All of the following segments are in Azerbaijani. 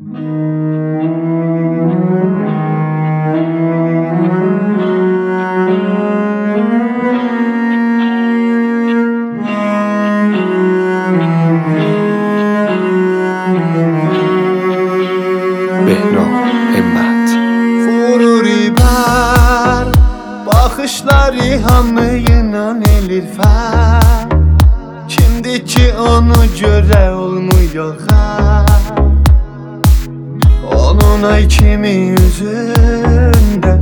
Behnam Himmet. Fururi bər baxışları hamıyla elir fər. Kimdir ki onu görə olmuyor xər. Onun ay kimi üzündə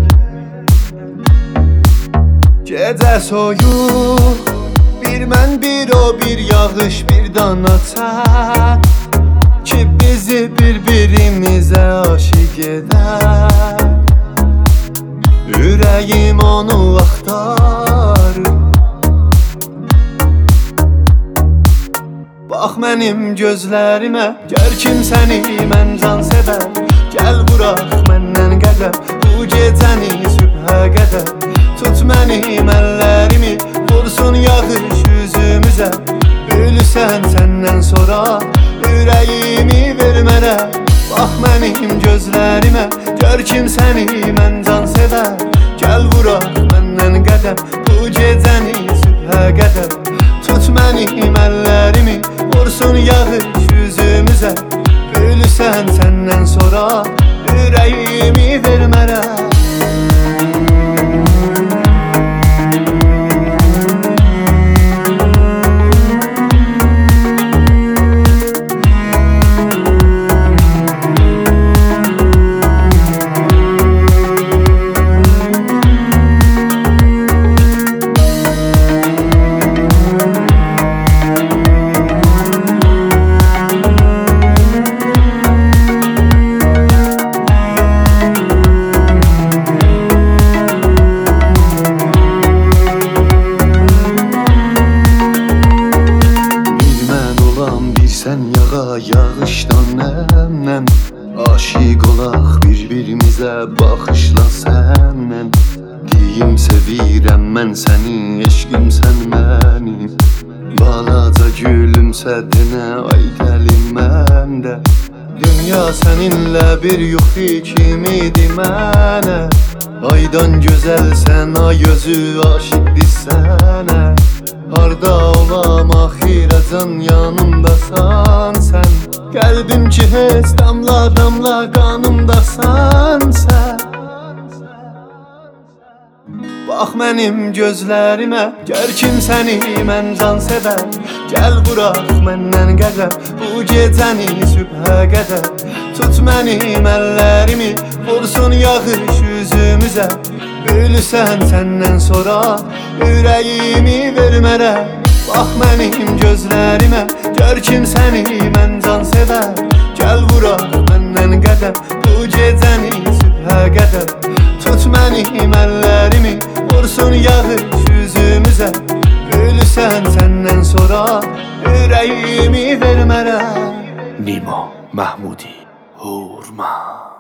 gecə soyuq, bir mən bir o, bir yağış, bir dana çər ki bizi bir-birimizə aşiq edər. Ürəyim onu axtarır. Bax mənim gözlərimə, gör kim səni mən can sevər. Gəl vuraq məndən qədəm, bu gecəni sübhə qədər. Tut mənim əllərimi, vursun yağış üzümüzə. Ölürsən səndən sonra, ürəyimi ver mənə. Bax mənim gözlərimə, gör kim səni mən can sevər. Gəl vuraq məndən qədəm, bu gecəni sübhə qədər. Tut mənim əllərimi, vursun yağış üzümüzə. Ölürsən səndən sonra, ürəyimi ver mənə. Sən yağa yağışdan nəm-nəm, aşiq olaq bir-birimizə, baxışla səndən. Deyim sevirəm mən səni, eşqim sən mənim. Balaca gülümsə denə, ay dəlim məndə. Dünya səninlə bir yuxu kimidir mənə. Aydan gözəlsən, ay özü aşiqdir sənə. Harda olam axiracan, yanımdasan sən. Qəlbim ki heç damla damla qanımdasan sən. Bax mənim gözlərimə, gör kim səni mən can sevər. Gəl vuraq məndən qədəm, bu gecəni sübhə qədər. Tut mənim əllərimi, vursun yağış üzümüzə. Ölürsən səndən sonra, ürəyimi ver mənə. Bax mənim gözlərimə, gör kim səni mən can sevər. Gəl vuraq məndən qədəm, bu gecəni sübhə qədər. Tut mənim əllərimi, vursun yağış üzümüzə. Ölürsən səndən sonra, ürəyimi ver mənə. Nimo Mahmudi Hurma.